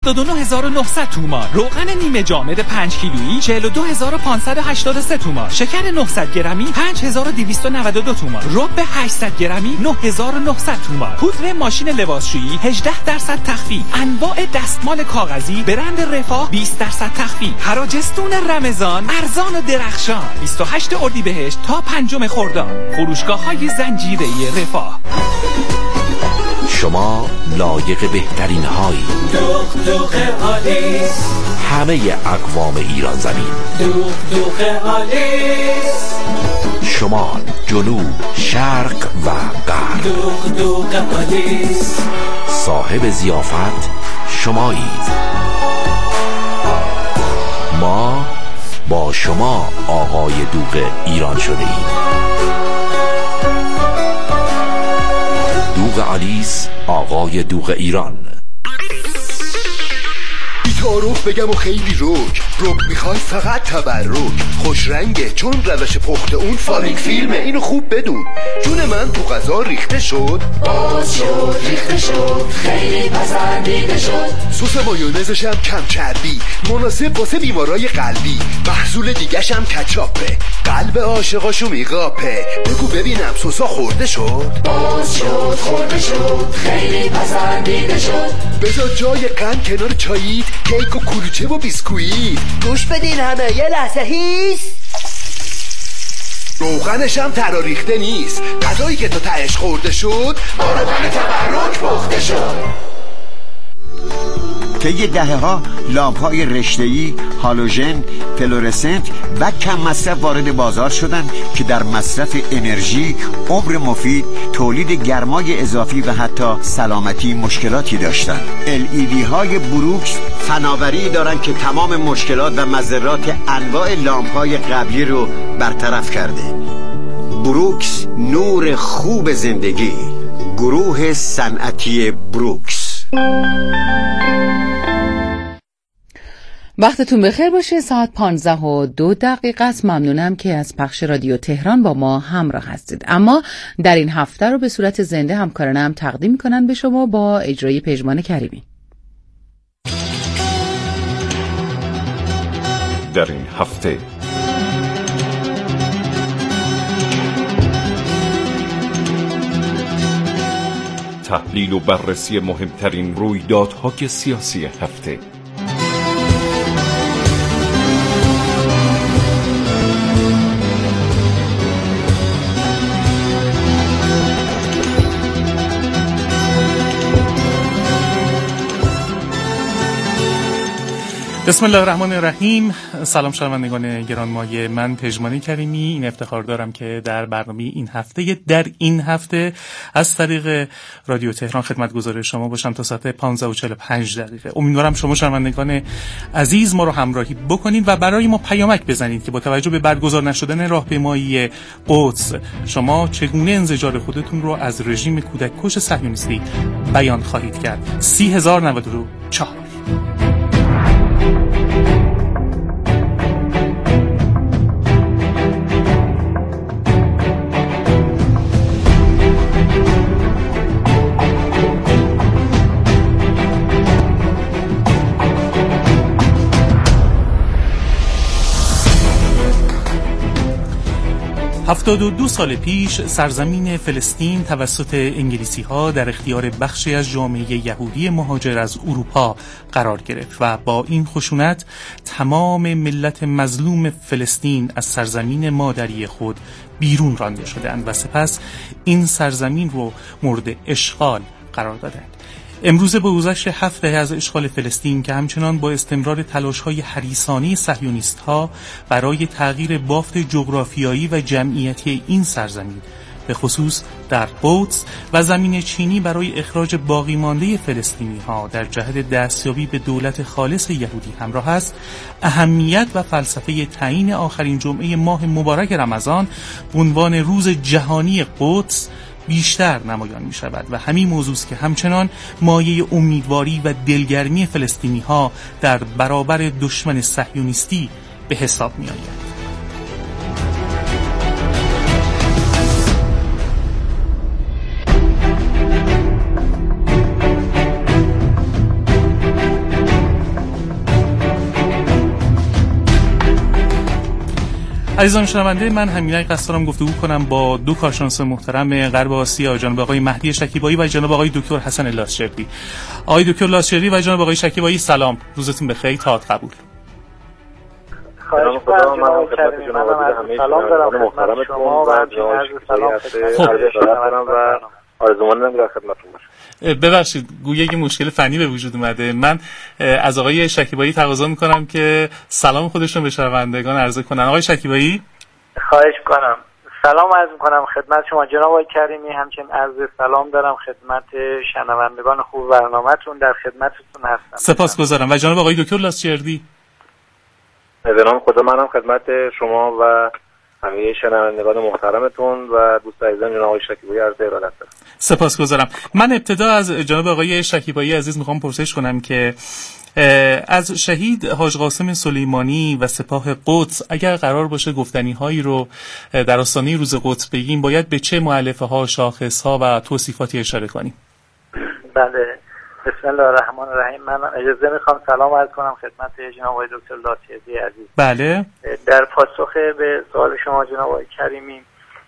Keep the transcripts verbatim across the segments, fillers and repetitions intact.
هفتاد و نه هزار و نهصد تومان. روغن نیمه جامد پنج کیلویی چهل و دو هزار و پانصد و هشتاد و سه تومان. شکر نهصد گرمی پنج هزار و دویست و نود و دو تومان. رب هشتصد گرمی نه هزار و نهصد تومان. پودر ماشین لباسشویی هجده درصد تخفیف. انواع دستمال کاغذی برند رفاه بیست درصد تخفیف. حراجستون رمضان ارزان و درخشان. بیست و هشتم اردیبهشت تا پنجم خرداد. فروشگاه‌های زنجیره رفاه. شما لایق بهترین هایی. دوغ دوغ آلیس، همه اقوام ایران زمین. دوغ دوغ آلیس، شمال، جنوب، شرق و غرب. دوغ دوغ آلیس، صاحب ضیافت شمایید. ما با شما آقای دوغ ایران شده ایم. دوغ آلیس، آقای دوغ ایران. تعارف بگم و خیلی روک روک میخوای فقط تبرک. خوش رنگه چون روش پخت اون فاریک فیلمه، اینو خوب بدون. جون من تو غذا ریخته شد، باز شد ریخته شد، خیلی پسندیده شد. سس مایونزش هم کم چربی، مناسب واسه بیمارای قلبی. محصول دیگش هم کچاپه، قلب عاشقاشو میقاپه. بگو ببینم سسا خورده شد، باز شد خورده شد، خیلی پسندیده شد. بذار جای قند کنار چاییت، کیک و کلوچه و بیسکویت. گوش بدین همه یه لحظه هیس. روغنش هم تراریخته نیست، غذایی که تو تهش خورده شد با روغن تبرک پخته شد. طی دهه ها لامپ های رشته‌ای، هالوژن، فلورسنت و کم مصرف وارد بازار شدند که در مصرف انرژی، عمر مفید، تولید گرمای اضافی و حتی سلامتی مشکلاتی داشتند. ال ای دی های بروکس فناوری دارند که تمام مشکلات و مضرات انواع لامپ های قبلی رو برطرف کرده. بروکس، نور خوب زندگی. گروه صنعتی بروکس. وقتتون بخیر باشه. ساعت پانزده و دو دقیقه است. ممنونم که از پخش رادیو تهران با ما همراه هستید. اما در این هفته رو به صورت زنده همکارانم تقدیم میکنن به شما با اجرای پژمان کریمی. در این هفته تحلیل و بررسی مهمترین رویدادهای سیاسی هفته. بسم الله الرحمن الرحیم. سلام شنوندگان گرانمایه، من پژمان کریمی این افتخار دارم که در برنامه این هفته در این هفته از طریق رادیو تهران خدمتگزار شما باشم تا ساعت پانزده و چهل و پنج دقیقه. امیدوارم شما شنوندگان عزیز ما رو همراهی بکنید و برای ما پیامک بزنید که با توجه به برگزار نشدن راهپیمایی قدس شما چگونه انزجار خودتون رو از رژیم کودککش صهیونیستی بیان خواهید کرد. سی هزار و نود و چهار. هفتاد و دو سال پیش سرزمین فلسطین توسط انگلیسی ها در اختیار بخشی از جامعه یهودی مهاجر از اروپا قرار گرفت و با این خشونت تمام ملت مظلوم فلسطین از سرزمین مادری خود بیرون رانده شدند و سپس این سرزمین رو مورد اشغال قرار دادند. امروز به گذشت هفت دهه از اشغال فلسطین که همچنان با استمرار تلاش‌های حریصانه صهیونیست‌ها برای تغییر بافت جغرافیایی و جمعیتی این سرزمین به خصوص در قدس و زمین چینی برای اخراج باقی مانده فلسطینی‌ها در جهت دستیابی به دولت خالص یهودی همراه است، اهمیت و فلسفه تعیین آخرین جمعه ماه مبارک رمضان به عنوان روز جهانی قدس بیشتر نمایان می شود و همین موضوع است که همچنان مایه امیدواری و دلگرمی فلسطینی ها در برابر دشمن صهیونیستی به حساب می آید. عزیزان شنونده من، همینک قصد دارم گفتگو کنم با دو کارشناس محترم غرب آسیا، جناب آقای مهدی شکیبایی و جناب آقای دکتر حسن لاسچردی. آقای دکتر لاسچردی و جناب آقای شکیبایی، سلام، روزتون بخیر، تات قبول. خواهش می‌کنم جناب کریمی، منم سلام دارم محترم شما و جناب سلام خدمت و آرزومندم در خدمتتون باشم. ببخشید گویا یه مشکل فنی به وجود اومده. من از آقای شکیبایی تقاضا میکنم که سلام خودشون به شنوندگان عرضه کنن. آقای شکیبایی. خواهش میکنم. سلام عرض میکنم خدمت شما جناب آقای کریمی، همچنین عرض سلام دارم خدمت شنوندگان خوب برنامه‌تون، در خدمتتون هستم. سپاسگزارم. و جناب آقای دکتر لاسچردی. به نام خدا منم خدمت شما و همه شنوندگان محترمتون و دوست عزیزم جناب آقای شکیبایی عرض ارادت دارم. سپاسگزارم. من ابتدا از جناب آقای شکیبایی عزیز میخوام پرسش کنم که از شهید حاج قاسم سلیمانی و سپاه قدس اگر قرار باشه گفتنی هایی رو در آستانه روز قدس بگیم، باید به چه مؤلفه ها، شاخص ها و توصیفاتی اشاره کنیم؟ بله، بسم الله الرحمن الرحیم. من اجازه میخوام سلام عرض کنم خدمت جناب آقای دکتر لاسچردی عزیز. بله. در پاسخ به سوال شما جناب آقای کریمی،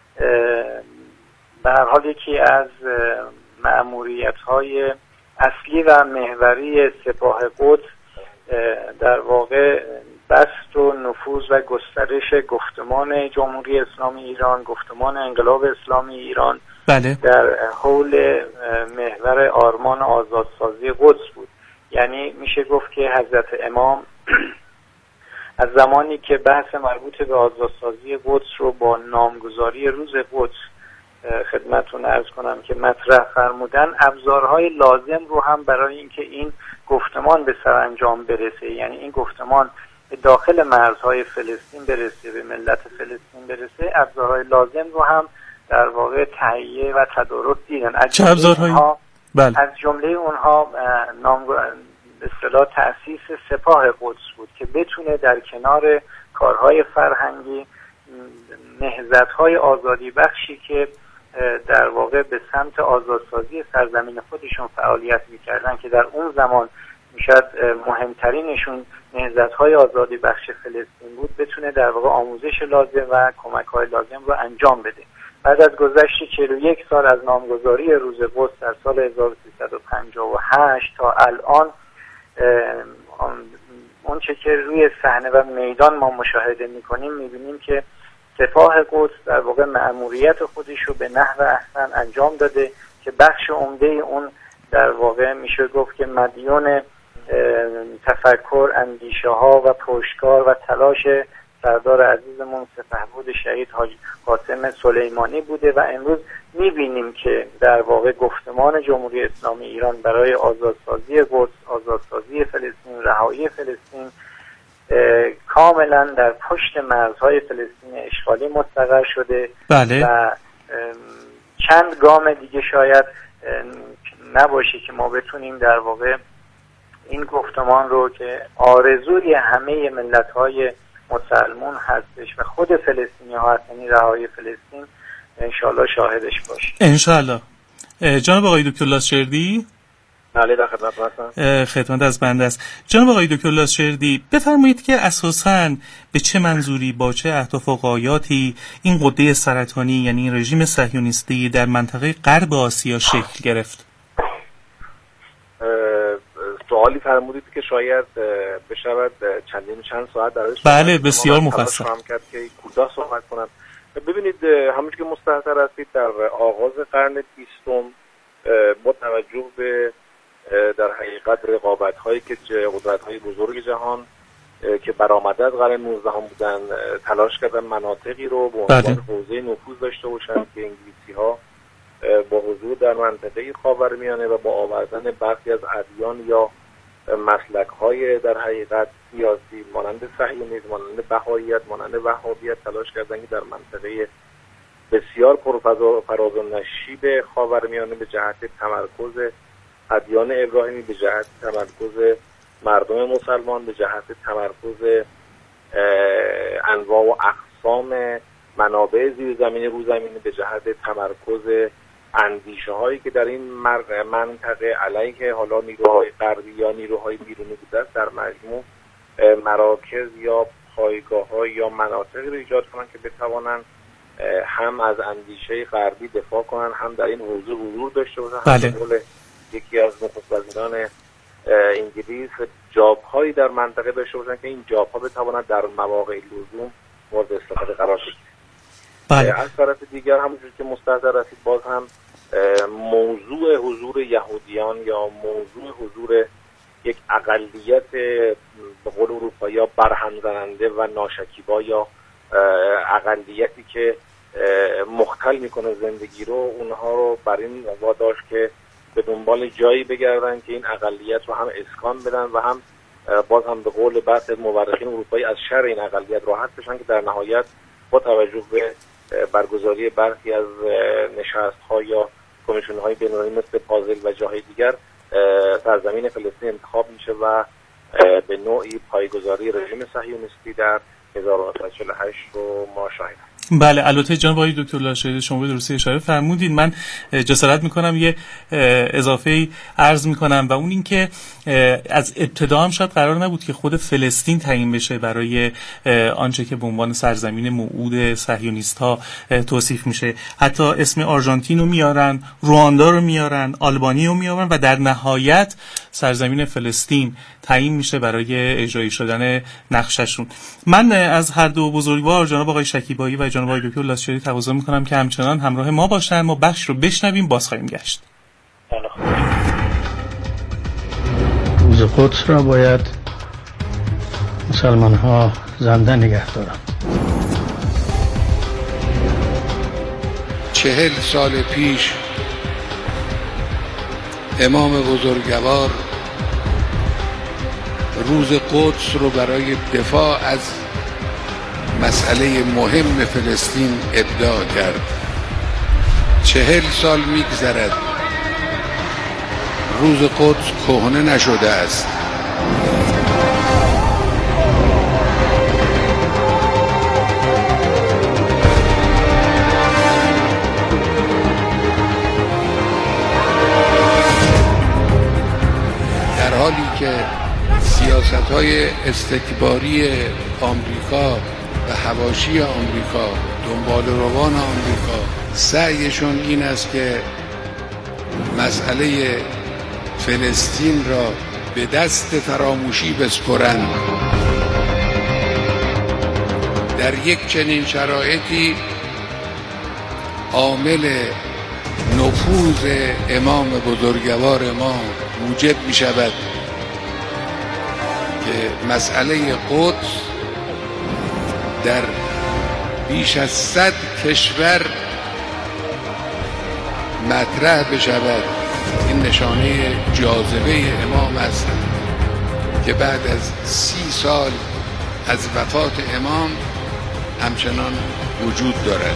به هر حال یکی از مأموریت‌های اصلی و محوری سپاه قدس در واقع بسط و نفوذ و گسترش گفتمان جمهوری اسلامی ایران، گفتمان انقلاب اسلامی ایران بله. در حول محور آرمان آزادسازی قدس بود. یعنی میشه گفت که حضرت امام از زمانی که بحث مربوط به آزادسازی قدس رو با نامگذاری روز قدس خدمتتون عرض کنم که مطرح فرمودن، ابزارهای لازم رو هم برای اینکه این گفتمان به سرانجام برسه، یعنی این گفتمان به داخل مرزهای فلسطین برسه، به ملت فلسطین برسه، ابزارهای لازم رو هم در واقع تهیه و تدارک دیدن. از چه ابزارهایی؟ بله. از جمله اونها نام به اصطلاح تأسیس سپاه قدس بود که بتونه در کنار کارهای فرهنگی نهضت‌های آزادی بخشی که در واقع به سمت آزادسازی سرزمین خودشون فعالیت می‌کردن که در اون زمان میشد مهمترینشون نهضت‌های آزادی بخش فلسطین بود، بتونه در واقع آموزش لازم و کمک‌های لازم رو انجام بده. بعد از گذشت چهل و یک سال از نامگذاری روز قدس در سال هزار و سیصد و پنجاه و هشت تا الان، اون چه که روی صحنه و میدان ما مشاهده می‌کنیم، می‌بینیم که سپاه قدس در واقع مأموریت خودش رو به نحو احسن انجام داده که بخش عمده اون در واقع میشه گفت که مدیون تفکر، اندیشه ها و پشتکار و تلاش سردار عزیزمون سپهبد شهید حاج قاسم سلیمانی بوده و امروز میبینیم که در واقع گفتمان جمهوری اسلامی ایران برای آزادسازی قدس، آزادسازی فلسطین، رهایی فلسطین کاملا در پشت مرزهای فلسطین اشغالی مستقر شده. بله. و چند گام دیگه شاید نباشه که ما بتونیم در واقع این گفتمان رو که آرزوی همه ملت‌های مسلمون هستش و خود فلسطینی ها هستن، رهایی فلسطین، انشالله شاهدش باشیم. انشالله. جناب آقای دکتر لاسچردی. بله در خدمت هستم. خدمت از بنده است. جناب آقای دکتر لاسچردی، بفرمایید که اساساً به چه منظوری، با چه اهداف و غایاتی این قده سرطانی یعنی این رژیم صهیونیستی در منطقه غرب آسیا شکل گرفت؟ سوالی فرمودید که شاید بشود چندین چند ساعت درش. بله بسیار مفصل. من کرد که کوتاه صحبت کنم. ببینید همونجوری که مستحضر هستید در آغاز قرن بیستم با توجه به در حقیقت رقابت‌هایی که قدرت‌های بزرگ جهان که برآمده از قرن نوزدهم بودن تلاش کردن مناطقی رو به عنوان حوزه نفوذ داشته باشن که انگلیسی‌ها با حضور در منطقه خاورمیانه و با آوردن برخی از ادیان یا مسلک‌های در حقیقت سیاسی مانند صهیونیسم، مانند بهائیت، مانند وهابیت تلاش کردن که در منطقه بسیار پرفراز و نشیب خاورمیانه به جهت تمرکز ادیان ابراهیمی، به جهت تمرکز مردم مسلمان، به جهت تمرکز انواع و اقسام منابع زیرزمینی روزمینی، به جهت تمرکز اندیشه هایی که در این منطقه علیه حالا نیروهای غربی یا نیروهای بیرونی بوده است، در مجموع مراکز یا پایگاه‌ها یا مناطقی رو ایجاد کنن که بتوانن هم از اندیشه غربی دفاع کنن، هم در این حوزه حضور داشته باشن. بله. هم به قول یکی از نخست وزیران انگلیس جاب‌هایی در منطقه داشته باشن که این جاب‌ها بتوانند در مواقع لزوم مورد استفاده قرار بگیرن. بله. از طرف دیگر همونجور که مستحضر رسید باز هم موضوع حضور یهودیان یا موضوع حضور یک اقلیت به قول اروپایی برهم زننده و ناشکیبا یا اقلیتی که مختل میکنه زندگی رو، اونها رو بر این واداشت که به دنبال جایی بگردن که این اقلیت رو هم اسکان بدن و هم باز هم به قول بعضی از مورخین اروپایی از شر این اقلیت راحت بشن که در نهایت با توجه به برگزاری برخی از نشست‌ها یا کمیسیون‌های بین‌المللی مثل پازل و جاهای دیگر سرزمین فلسطین انتخاب میشه و به نوعی پایگذاری رژیم صهیونیستی در هزار و نهصد و چهل و هشت رو ما شاهدیم. بله، البته جناب آقای دکتر لاشهری شما به درستی اشاره فرمودید. من جسارت میکنم یه اضافه عرض میکنم و اون این که از ابتدا هم شاید قرار نبود که خود فلسطین تعیین بشه برای آنچه که به عنوان سرزمین موعود صهیونیست‌ها توصیف میشه. حتی اسم آرژانتین رو میارن، رواندا رو میارن، آلبانی رو میارن و در نهایت سرزمین فلسطین تعیین میشه برای اجرایی شدن نقششون. من از هر دو بزرگوار جناب آقای شکیبایی و جناب آقای دکتر لاشهری تقاضا میکنم که همچنان همراه ما باشن. ما بخش رو بشنویم، باز خواهیم گشت. روز قدس را باید مسلمان ها زنده نگه دارند. چهل سال پیش امام بزرگوار روز قدس رو برای دفاع از مسئله مهم فلسطین ابداع کرد. چهل سال میگذرد روز قدس کهنه نشده است. در حالی که سیاست‌های استکباری آمریکا و حواشی آمریکا، دنبال روان آمریکا، سعیشون این است که مسئله فلسطین را به دست فراموشی بسپرند. در یک چنین شرایطی عامل نفوذ امام بزرگوار ما موجب می شود که مسئله قدس در بیش از صد کشور مطرح بشود. این نشانه جاذبه امام است که بعد از سی سال از وفات امام همچنان وجود دارد.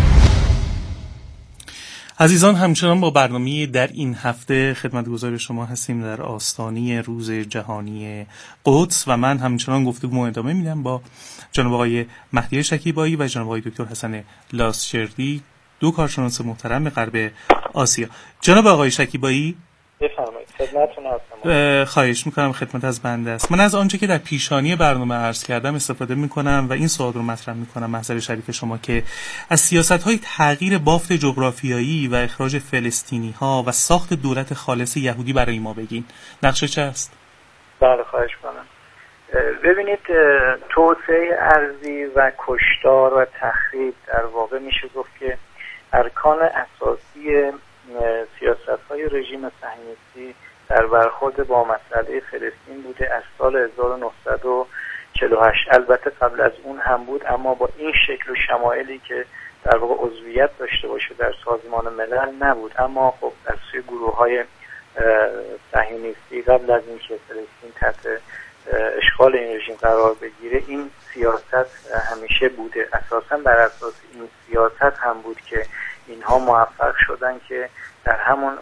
عزیزان، همچنان با برنامه در این هفته خدمتگزار شما هستیم در آستانه روز جهانی قدس و من همچنان گفتگو ادامه میدم با جناب آقای مهدی شکیبایی و جناب آقای دکتر حسن لاشهری، دو کارشناس محترم غرب آسیا. جناب آقای شکیبایی، بفرمایید، خدمتتون هستم. خواهش میکنم، خدمت از بنده است. من از آنچه که در پیشانی برنامه عرض کردم استفاده میکنم و این سوال رو مطرح میکنم محضر شریف شما که از سیاست‌های تغییر بافت جغرافیایی و اخراج فلسطینی‌ها و ساخت دولت خالص یهودی برای ما بگین. نقشه چه است؟ بله، خواهش میکنم. ببینید، توسعه ارضی و کشتار و تخریب در واقع میشه گفت که ارکان اساسی سیاست‌های رژیم صهیونیستی در برخورد با مسئله فلسطین بوده از سال هزار و نهصد و چهل و هشت. البته قبل از اون هم بود، اما با این شکل و شمایلی که در واقع عضویت داشته باشه در سازمان ملل نبود. اما خب از سوی گروه‌های صهیونیستی قبل از اینکه فلسطین تحت اشغال این رژیم قرار بگیره، این سیاست همیشه بوده. اساساً بر اساس این سیاست هم بود که اینها موفق شدن که در همون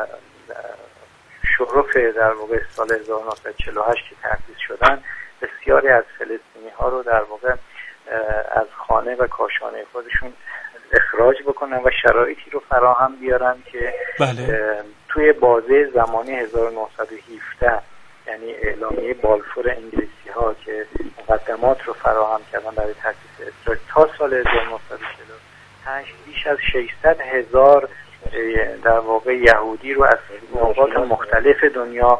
شرف در واقع سال هزار و نهصد و چهل و هشت که تأسیس شدن، بسیاری از فلسطینی ها رو در واقع از خانه و کاشانه خودشون اخراج بکنن و شرایطی رو فراهم بیارن که بله. توی بازه زمانی هزار و نهصد و هفده، یعنی اعلامیه بالفور انگلیسی ها که مقدمات رو فراهم کردن برای تأسیس اسرائیل. تا سال هزار و نهصد و چهل و هشت بیش از ششصد هزار در واقع یهودی رو از نقاط مختلف دنیا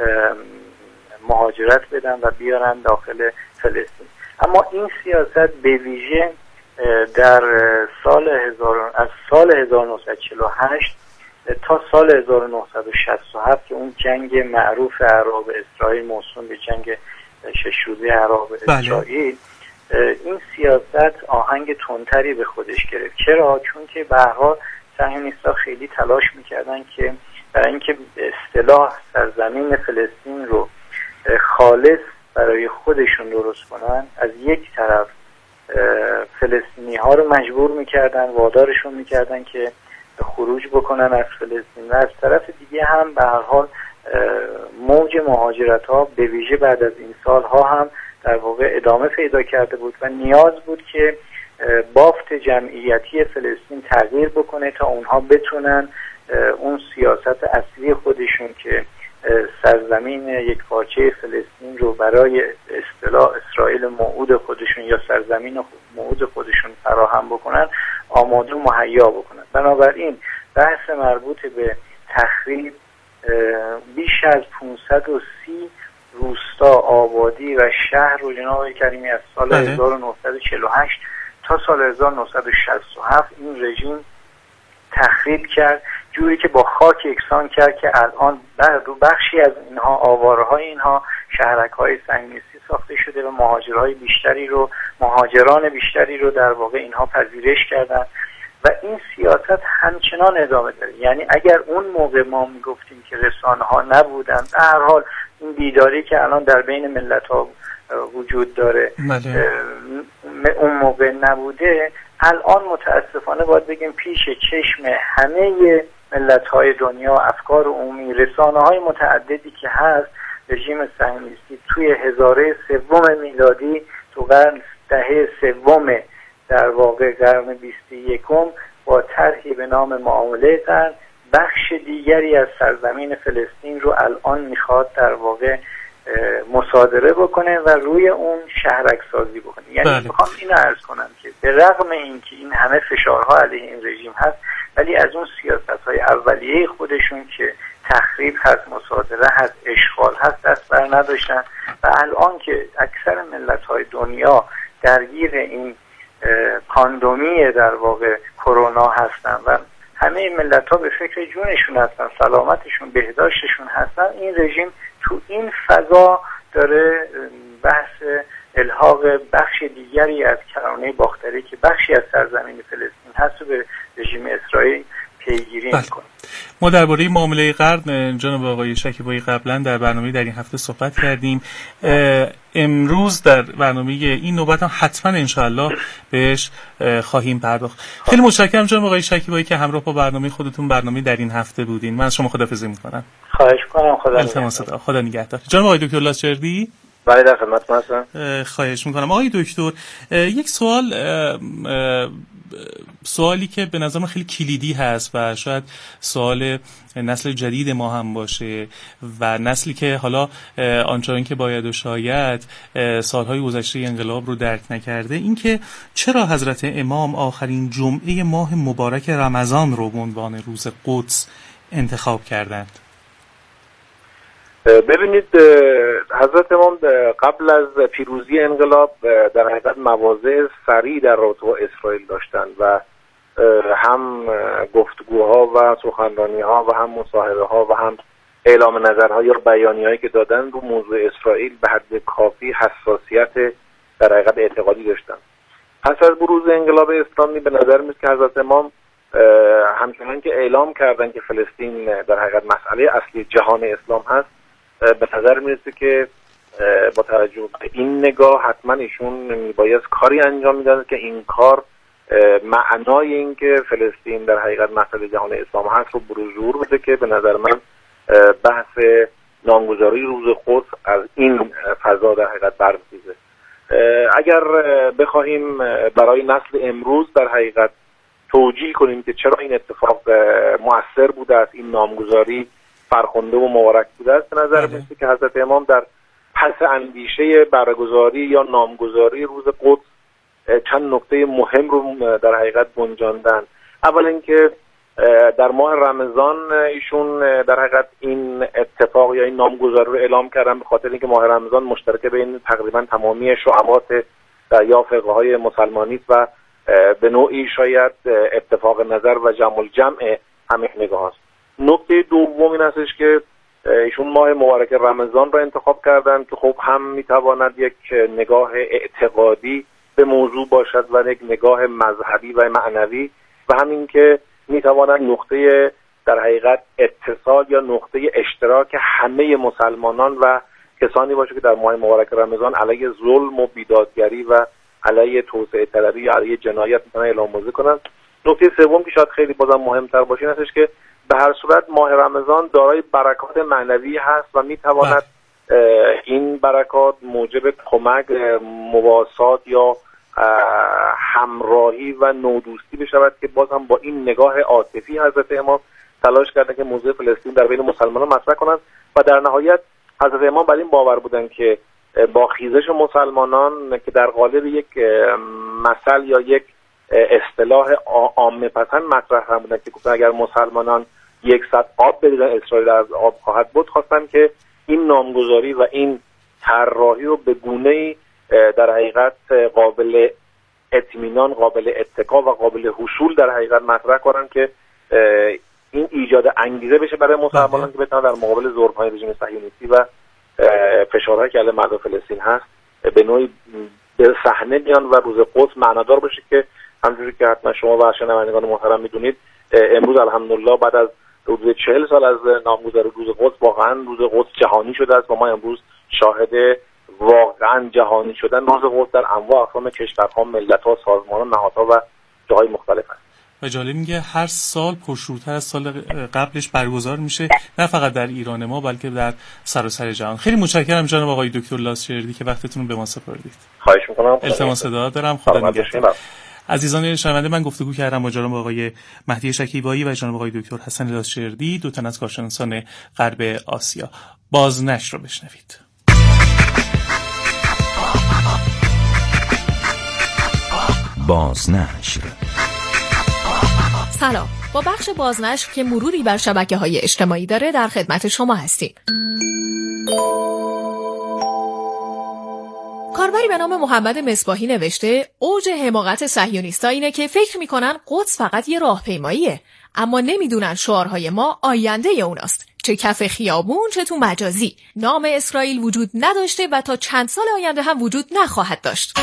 مهاجرت بدن و بیارن داخل فلسطین. اما این سیاست به ویژه در سال هزار از سال هزار و نهصد و چهل و هشت تا سال هزار و نهصد و شصت و هفت که اون جنگ معروف عرب اسرائیل موسوم به جنگ شش روزه عرب اسرائیل، این سیاست آهنگ تندتری به خودش گرفت. چرا؟ چون که به هر حال صهیونیست‌ها خیلی تلاش می‌کردن که برای اینکه اصطلاح سرزمین فلسطین رو خالص برای خودشون درست کنن، از یک طرف فلسطینی ها رو مجبور میکردن، وادارشون میکردن که خروج بکنن از فلسطین، و از طرف دیگه هم به هر حال موج مهاجرت ها به ویژه بعد از این سال ها هم در واقع ادامه پیدا کرده بود و نیاز بود که بافت جمعیتی فلسطین تغییر بکنه تا اونها بتونن اون سیاست اصلی خودشون که سرزمین یک پارچه فلسطین رو برای اصطلاح اسرائیل موعود خودشون یا سرزمین موعود خودشون فراهم بکنن آماده و مهیا بکنن. بنابراین بحث مربوط به تخریب بیش از پانصد و سی روستا، آبادی و شهر رو جناب کریمی از سال بله. هزار و نهصد و چهل و هشت تا سال هزار و نهصد و شصت و هفت این رژیم تخریب کرد، جوری که با خاک یکسان کرد که الان بخشی از اینها، آوارهای اینها شهرک‌های صهیونیستی ساخته شده و مهاجرهای بیشتری رو مهاجران بیشتری رو در واقع اینها پذیرش کردن و این سیاست همچنان ادامه داره. یعنی اگر اون موقع ما میگفتیم که رسانه‌ها نبودن، در هر حال این بیداری که الان در بین ملت‌ها وجود داره بله. اون موقع نبوده، الان متاسفانه باید بگیم پیش چشم همه ملت‌های دنیا، افکار عمومی، رسانه‌های متعددی که هست، رژیم صهیونیستی توی هزاره سوم میلادی، تو قرن دهه سوم در واقع قرن بیست و یکم، با طرحی به نام معامله قرن بخش دیگری از سرزمین فلسطین رو الان میخواد در واقع مصادره بکنه و روی اون شهرک سازی بکنه. یعنی بله. میخوام اینو عرض کنم که به رغم اینکه این همه فشارها علیه این رژیم هست، ولی از اون سیاست‌های اولیه خودشون که تخریب هست، مصادره هست، اشغال هست دست بر نداشتن و الان که اکثر ملت‌های دنیا درگیر این پاندمی در واقع کرونا هستن و همه ملت‌ها به فکر جونشون هستن، سلامتشون، بهداشتشون هستن، این رژیم تو این فضا داره بحث الحاق بخش دیگری از کرانه باختری که بخشی از سرزمین فلسطین هست و به رژیم اسرائیل پیگیری بله. میکنه. ما درباره معامله قرن جناب آقای شکیبایی قبلا در برنامه در این هفته صحبت کردیم. امروز در برنامه این نوبت هم حتما انشاءالله بهش خواهیم پرداخت. خیلی متشکرم جناب آقای شکیبایی که همراه با برنامه خودتون برنامه در این هفته بودین. من از شما خداحافظی میکنم. خواهش کنم. خدا نگهدار. خدا نگهدار. جناب آقای دکتر لاچردی. بله در خدمتتون هستم. خواهش میکنم. آقای دکتر، یک سوال سوالی که به نظرم خیلی کلیدی هست و شاید سوال نسل جدید ما هم باشه و نسلی که حالا آنچنان که باید و شاید سالهای گذشته انقلاب رو درک نکرده، این که چرا حضرت امام آخرین جمعه ماه مبارک رمضان رو به عنوان روز قدس انتخاب کردند؟ ببینید حضرت امام قبل از پیروزی انقلاب در حقیقت مواضع سریع در رابطه با اسرائیل داشتند و هم گفتگوها و سخنرانی‌ها و هم مصاحبه‌ها و هم اعلام نظرها یا بیانیه‌هایی که دادن رو موضوع اسرائیل به حد کافی حساسیت در حقیقت اعتقادی داشتند. پس از بروز انقلاب اسلامی به نظر میاد که حضرت امام همچنان که اعلام کردن که فلسطین در حقیقت مسئله اصلی جهان اسلام هست، به نظر میرسه که با توجه به این نگاه حتما ایشون میبایست کاری انجام میدن که این کار معنای این که فلسطین در حقیقت مسئله جهان اسلام هست رو بروزور بده که به نظر من بحث نامگذاری روز قدس از این فضا در حقیقت برمی‌خیزه. اگر بخواهیم برای نسل امروز در حقیقت توجیه کنیم که چرا این اتفاق مؤثر بوده است، این نامگذاری فرخنده و مبارک بوده است، به نظر میاد که حضرت امام در پس اندیشه برگزاری یا نامگذاری روز قدس چند نکته مهم رو در حقیقت گنجاندن. اول اینکه در ماه رمضان ایشون در حقیقت این اتفاق یا این نامگذاری رو اعلام کردن به خاطر اینکه ماه رمضان مشترک بین تقریبا تمامی شعبات یا فرقه‌های مسلمانی است و به نوعی شاید اتفاق نظر و جمع الجمع همه نگاه است. نکته دوم این هستش که ایشون ماه مبارک رمضان را انتخاب کردن که خب هم میتواند یک نگاه اعتقادی به موضوع باشد و یک نگاه مذهبی و معنوی و همین که میتواند نقطه در حقیقت اتصال یا نقطه اشتراک همه مسلمانان و کسانی باشه که در ماه مبارک رمضان علیه ظلم و بیدادگری و علیه توسعه طلبی یا علیه جنایت میتونن اعلام موضع کنن. نکته سوم که شاید خیلی بازم مهمتر باشه این هستش که به هر صورت ماه رمضان دارای برکات معنوی هست و میتواند این برکات موجب کمک، مواسات یا همراهی و نودوستی بشود که باز هم با این نگاه عاطفی حضرت امام تلاش کردن که موضوع فلسطین در بین مسلمانان مطرح کنند و در نهایت حضرت امام بر این باور بودن که با خیزش مسلمانان که در قالب یک مثل یا یک اصطلاح عامه پسند مطرح هم بودن که گفتن اگر مسلمانان یک صد آب بریزن اسرائیل از آب خواهد بود، خواستن که این نامگذاری و این طراحی رو به گونه‌ای در حقیقت قابل اطمینان، قابل اتکا و قابل حصول در حقیقت مطرح کنن که این ایجاد انگیزه بشه برای مسلمانان که بتونن در مقابل ظلم‌های رژیم صهیونیستی و فشارهایی که علیه مردم فلسطین هست به نوعی به صحنه بیان و روز قدس معنادار بشه که همونجوری که حتما شما و شنوندگان محترم میدونید امروز الحمدلله بعد از حدود چهل سال از نامگذاری روز قدس واقعا روز قدس جهانی شده است و ما امروز شاهد واقعا جهانی شدن روز قدس در انواع اقسام کشورها، ملت‌ها، سازمان‌ها، نهادها و جاهای مختلف است. و جالب میگه هر سال پرشورتر از سال قبلش برگزار میشه، نه فقط در ایران ما بلکه در سراسر جهان. خیلی متشکرم جناب آقای دکتر لاجوردی که وقتتون رو به ما سپردید. خواهش می‌کنم. التماس دعا دارم. خدا نگهدار. عزیزان شنونده، من گفتگو کردم با جناب آقای مهدی شکیبایی و جناب آقای دکتر حسن لاجوردی، دو تن از کارشناسان غرب آسیا. بازنشر رو بشنوید. بازنشر. سلام، با بخش بازنشر که مروری بر شبکه‌های اجتماعی داره در خدمت شما هستیم. کاربری به نام محمد مصباحی نوشته اوج حماقت صهیونیست‌ها اینه که فکر می‌کنن قدس فقط یه راهپیماییه، اما نمیدونن شعارهای ما آینده اوناست، چه کف خیابون چه تو مجازی. نام اسرائیل وجود نداشته و تا چند سال آینده هم وجود نخواهد داشت.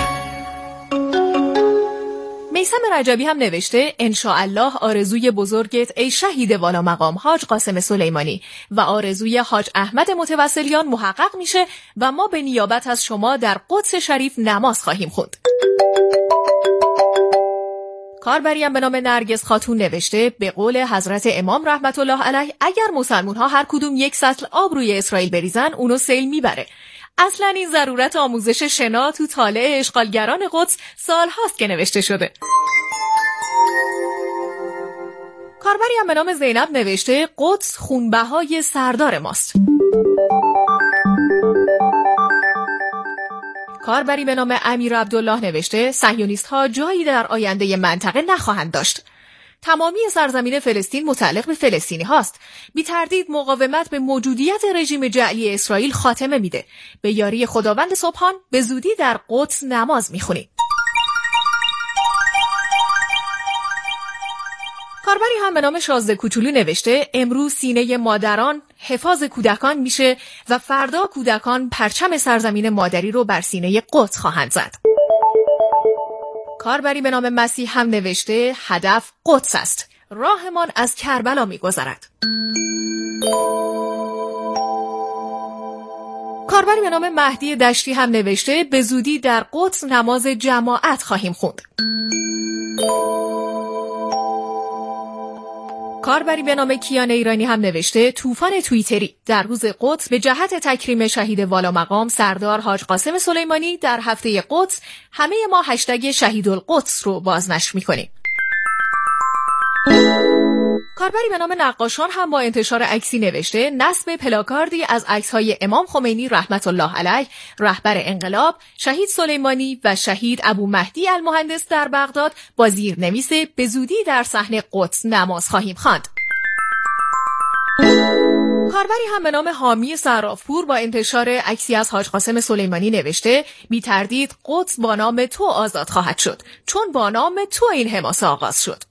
میثم رجبی هم نوشته انشاءالله آرزوی بزرگت ای شهید والا مقام حاج قاسم سلیمانی و آرزوی حاج احمد متوسلیان محقق میشه و ما به نیابت از شما در قدس شریف نماز خواهیم خوند. کاربری هم به نام نرگس خاتون نوشته به قول حضرت امام رحمت الله علیه اگر مسلمون ها هر کدوم یک سطل آب روی اسرائیل بریزن اونو سیل میبره. اصلا این ضرورت آموزش شنا تو طالع اشغالگران قدس سال هاست که نوشته شده. کاربری هم به نام زینب نوشته قدس خونبهای سردار ماست. کاربری به نام امیر عبدالله نوشته صهیونیست ها جایی در آینده منطقه نخواهند داشت. تمامی سرزمین فلسطین متعلق به فلسطینی هاست. بی تردید مقاومت به موجودیت رژیم جعلی اسرائیل خاتمه میده. به یاری خداوند سبحان به زودی در قدس نماز میخونیم. کاربری هم به نام شازده کوچولو نوشته امروز سینه مادران حفاظ کودکان میشه و فردا کودکان پرچم سرزمین مادری رو بر سینه قدس خواهند زد. کاربری به نام مسیح هم نوشته هدف قدس است. راهمان از کربلا می‌گذرد. کاربری به نام مهدی دشتی هم نوشته به زودی در قدس نماز جماعت خواهیم خوند. کاربری به نام کیان ایرانی هم نوشته طوفان توییتری در روز قدس به جهت تکریم شهید والا مقام سردار حاج قاسم سلیمانی در هفته قدس همه ما هشتگ شهید القدس رو بازنشر می‌کنیم. کاربری به نام نقاشان هم با انتشار عکسی نوشته نصب پلاکاردی از عکس‌های امام خمینی رحمت الله علیه، رهبر انقلاب، شهید سلیمانی و شهید ابو مهدی المهندس در بغداد با زیرنویس به زودی در صحن قدس نماز خواهیم خواند. کاربری هم به نام حامی صرافپور با انتشار عکسی از حاج قاسم سلیمانی نوشته بی تردید قدس با نام تو آزاد خواهد شد، چون با نام تو این حماسه آغاز شد.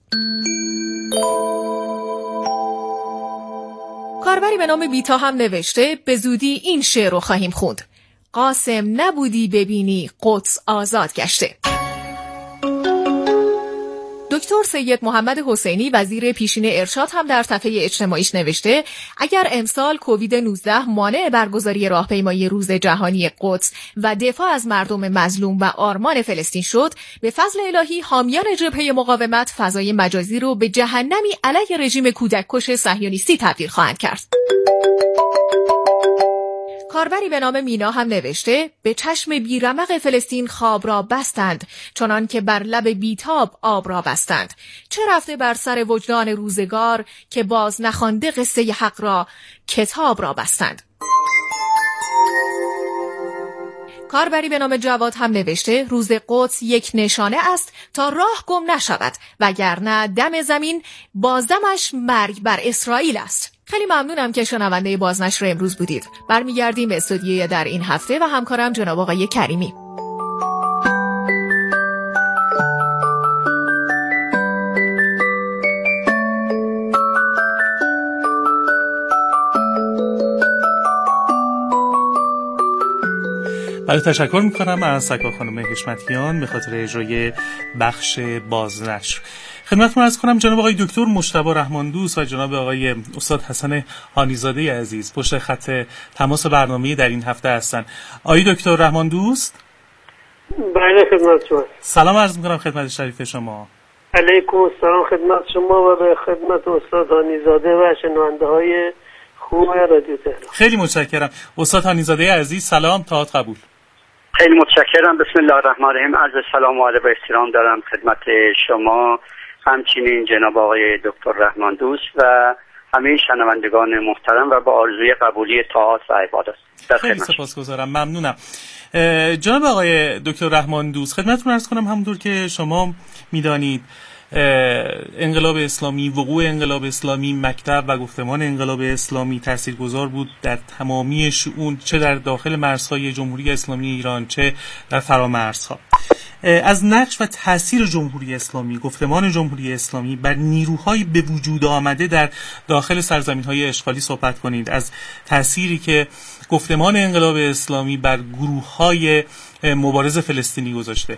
کاربری به نام بیتا هم نوشته به زودی این شعر رو خواهیم خوند: قاسم نبودی ببینی قدس آزاد گشته. دکتر سید محمد حسینی وزیر پیشین ارشاد هم در صفحه اجتماعیش نوشته اگر امسال کووید نوزده مانع برگزاری راهپیمایی روز جهانی قدس و دفاع از مردم مظلوم و آرمان فلسطین شد، به فضل الهی حامیان جبهه مقاومت فضای مجازی رو به جهنمی علیه رژیم کودککش صهیونیستی تبدیل خواهند کرد. کاربری به نام مینا هم نوشته به چشم بیرمق فلسطین خواب را بستند، چنان که بر لب بیتاب آب را بستند. چه رفته بر سر وجدان روزگار که باز نخوانده قصه حق را کتاب را بستند. کاربری به نام جواد هم نوشته روز قدس یک نشانه است تا راه گم نشود، وگرنه دم زمین بازدمش مرگ بر اسرائیل است. خیلی ممنونم که شنونده بازنشر امروز بودید. برمیگردیم به استودیوی در این هفته و همکارم جناب آقای کریمی. بله، تشکر میکنم از سکا خانم حشمتیان به خاطر اجرای بخش بازنشر. خدمتتون عرض کنم جناب آقای دکتر مجتبی رحماندوست و جناب آقای استاد حسن هانیزاده عزیز پشت خط تماس برنامه در این هفته هستن. آقای دکتر رحماندوست؟ بله خدمت شما. سلام عرض میکنم خدمت شریف شما. علیکم السلام خدمت شما و به خدمت استاد هانیزاده و شنونده های خوب رادیو تهران. خیلی متشکرم. استاد هانیزاده عزیز سلام، تاعت قبول. خیلی متشکرم. بسم الله الرحمن الرحیم. عرض سلام و ادب و احترام دارم خدمت شما، همچنین جناب آقای دکتر رحماندوست و همه شنوندگان محترم و با آرزوی قبولی طاعات و عبادت. خیلی سپاسگزارم، ممنونم. جناب آقای دکتر رحماندوست خدمتتون عرض کنم همونطور که شما میدانید انقلاب اسلامی، وقوع انقلاب اسلامی، مکتب و گفتمان انقلاب اسلامی تاثیرگذار بود در تمامی شؤون، چه در داخل مرزهای جمهوری اسلامی ایران چه در فرامرزها. از نقش و تاثیر جمهوری اسلامی، گفتمان جمهوری اسلامی بر نیروهای به وجود آمده در داخل سرزمین‌های اشغالی صحبت کنید، از تأثیری که گفتمان انقلاب اسلامی بر گروه‌های مبارز فلسطینی گذاشته.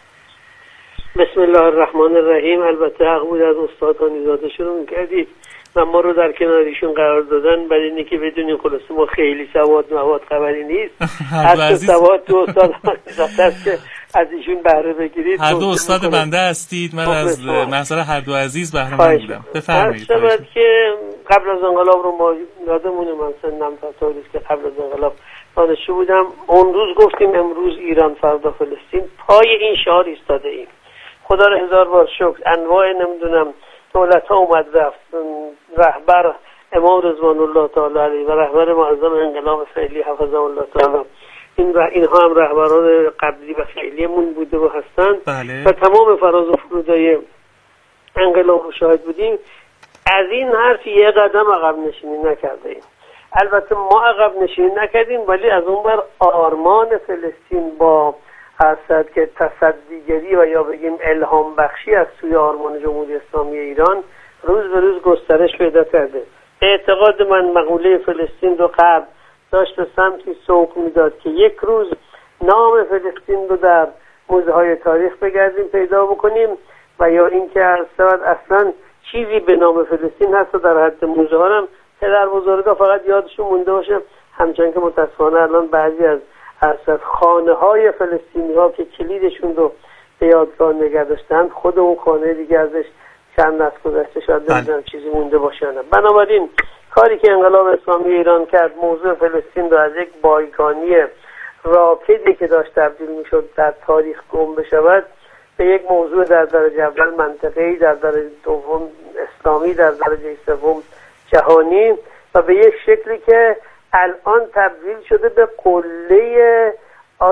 بسم الله الرحمن الرحیم. البته حق بود از استاد هانیزاده شروع می‌کردید و ما رو در کنارشون قرار دادن، برای اینکه که بدونیم خلاص ما خیلی سواد مواد خبری نیست. از سواد تو استاد هانیزاده است که از ایشون بهره بگیرید. هر دو استاد بنده هستید، من از محضر هر دو عزیز بهره مند بودم. بفرمایید. شاید که قبل از انقلاب رو ما یادمونه، من سنم تطوری است که قبل از انقلاب دانشجو بودم. اون روز گفتیم امروز ایران فردا فلسطین، پای این شعار ایستاده ایم. خدا رو هزار بار شکر. انواع نمیدونم دولت ها اومد رفت، رهبر امام رضوان الله تعالی علیه و رهبر معظم انقلاب فعلی حفظه الله تعالی، این و اینها هم رهبران قبلی و فعلیمون بوده و هستند. بله. و تمام فراز و فرودهای انقلاب رو شاهد بودیم. از این حرف یه قدم عقب نشینی نکرده ایم. البته ما عقب نشینی نکردیم، ولی از اون بر آرمان فلسطین با حسد که تصدیگری و یا بگیم الهام بخشی از سوی آرمان جمهوری اسلامی ایران روز به روز گسترش پیدا کرده. به اعتقاد من مقوله فلسطین رو قبل داشت به سمتی سوق میداد که یک روز نام فلسطین رو در موزه های تاریخ بگردیم پیدا بکنیم و یا اینکه اصلا چیزی به نام فلسطین هست و در حد موزه ها هم پدر بزرگا فقط یادشون مونده باشه، همچنان که متاسفانه الان بعضی از از خانه های فلسطینی ها که کلیدشون رو به یادگار نگه داشتن، خود اون خانه دیگه ازش چند نسل گذشته شاید نمیدونم چیزی مونده باشه. بنابراین کاری که انقلاب اسلامی ایران کرد، موضوع فلسطین رو از یک بایگانی راکدی که داشت تبدیل میشد در تاریخ گم بشود، به یک موضوع در درجه اول منطقه‌ای، در درجه دوم اسلامی، در درجه سوم جهانی و به یک شکلی که الان تبدیل شده به قله